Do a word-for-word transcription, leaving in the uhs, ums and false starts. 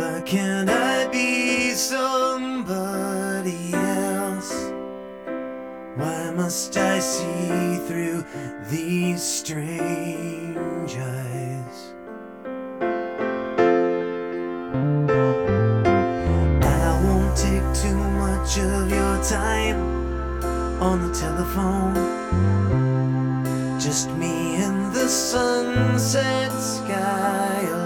Why can't I be somebody else? Why must I see through these strange eyes? I won't take too much of your time on the telephone. Just me and the sunset sky